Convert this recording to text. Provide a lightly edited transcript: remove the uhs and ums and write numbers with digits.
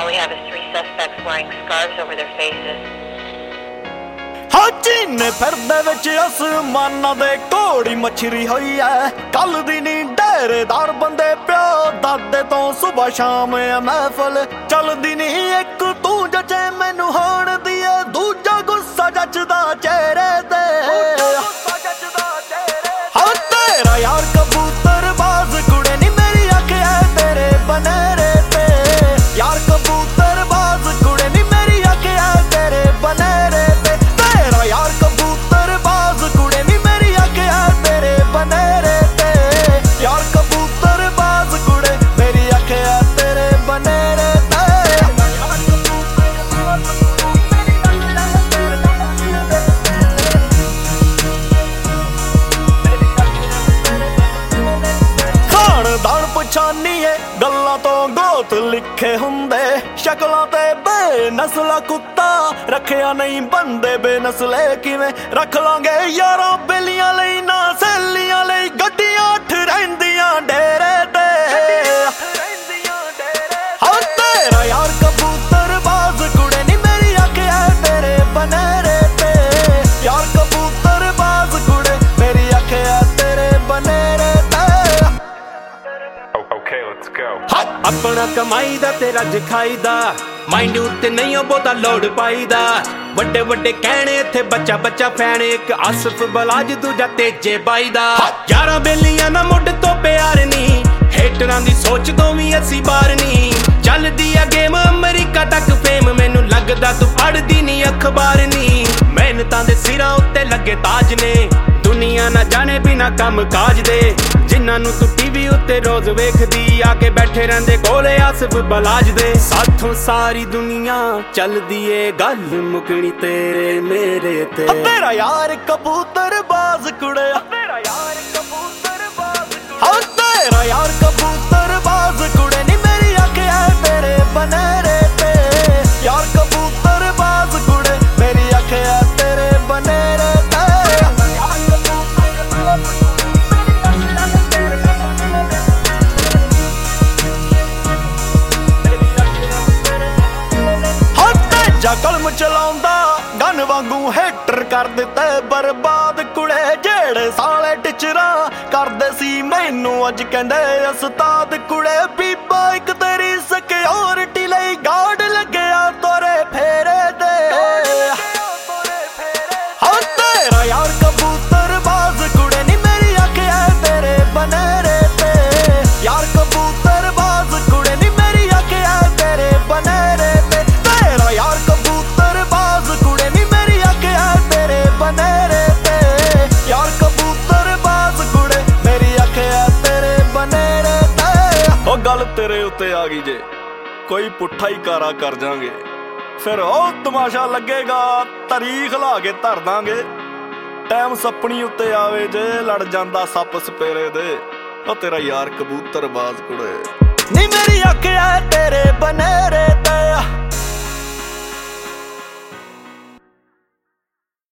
All we have is 3 suspects wearing scarves over their faces. ਚੀਨੇ ਫਿਰਦੇ ਵਿੱਚ ਅਸਮਾਨਾਂ ਦੇ ਘੋੜੀ ਮੱਛਰੀ ਹੋਈ ਐ ਕੱਲ ਦੀ ਨੀ ਡੇਰੇਦਾਰ ਬੰਦੇ ਪਿਓ ਦਾਦੇ ਤੋਂ ਸੁਬਹ ਸ਼ਾਮ ਐ ਮਹਿਫਲ ਚੱਲਦੀ ਨੀ ਇੱਕ ਤੂੰ ਜਚੇ ਮੈਨੂੰ ਹੋਣ ਦੀ ਐ ਦੂਜਾ ਗੁੱਸਾ ਜੱਜਦਾ ਚਿਹਰੇ ਤੇ ਹਾਂ ਤੇਰਾ ਯਾਰ ਕਬੂਤਰ ਬਾਜ਼ ਕੁੜੇ ਨੀ ਮੇਰੀ ਅੱਖ ਐ ਤੇਰੇ ਬਨੇਰੇ ਤੇ ਯਾਰ ਕਬੂਤਰ ਬਾਜ਼ ਕੁੜੇ ਨੀ ਮੇਰੀ ਅੱਖ ਐ ਤੇਰੇ ਬਨੇਰੇ ਤੇ यार कबूतर बाज कुड़े नी मेरी अख है तेरे बनेरे ते यार कबूतर बाज कुड़े मेरी अख है तेरे बनेरे ते खानदान पछानी है गल्लां तो गोत लिखे हुंदे शक्लां ते बेनस्ला कुत्ता रखिया नहीं बंदे बेनस्ले किवें रख लांगे यारां बेलियां लई ना सहेलियां लई गड्डियां 8 रहिंदियां डेरे ते हाँ तेरा यार कबूतर बाज कुड़े नी मेरी अख है तेरे बनेरे ते यार कबूतर बाज कुड़े मेरी अख है तेरे बनेरे ते अपना कमाई दा ते रज खाई दा माइंड उत्ते नहीं बहुता लोड पाईदा वड्डे वड्डे कहने इत्थे बच्चा बच्चा फैने एक आसफ बलाज दूजा तेजे बाई दा यारां बेलियां ना मुड तो प्यार नी हेटरां दी सोच तो भी असी बार नी चलदी आ गेम अमरीका तक फेम मैनू लगदा तू पढ़दी नी अखबार नी मेहनतां दे सिरां उत्ते लगे ताज ने दुनिया ना जाने बिना काम काज दे जिन्हां नू तू टीवी उत्ते रोज वेखदी आके बैठे रहिंदे कोले आसफ बलाज दे साथों सारी दुनिया चलदी ए गल मुकनी तेरे मेरे ते तेरा यार कबूतर बाज कुड़े तेरा यार कबूतर बाज हाँ तेरा यार कबूतर बाज कुड़े नी मेरी अख है तेरे बनेरे ते यार कबूतर बाज कुड़े मेरी अख है तेरे बनेरे ते कलम चलाउंदा गन वांगू हेटर कर दिते बर्बाद कुड़े जेड़े साले टिचरा करदे सी मैनू अज कहंदे उस्ताद कुड़े बीबा इक तेरी सिक्योरिटी लई गार्ड लगया तोरे फेरे दे हाँ तेरा यार कबूतर बाज कुड़े नी मेरी अख है तेरे बनेरे ते यार कबूतर बाज कुड़े नी मेरी अख है तेरे बनेरे ते तेरा यार कबूतर बाज कुड़े नी मेरी अख है तेरे बनेरे ते यार कबूतर बाज कुड़े मेरी अख है तेरे बनेरे ते ओ गल तेरे उत्ते आ गई जे कोई पुट्ठा ही कारा कर जांगे फिर ओ तमाशा लगेगा तारीख ला के धर दांगे टाइम सपनी उत्ते आवे जे लड़ जांदा सप सपेरे दे ओ तेरा यार कबूतर बाज कुड़े नी मेरी अख है तेरे बनेरे ते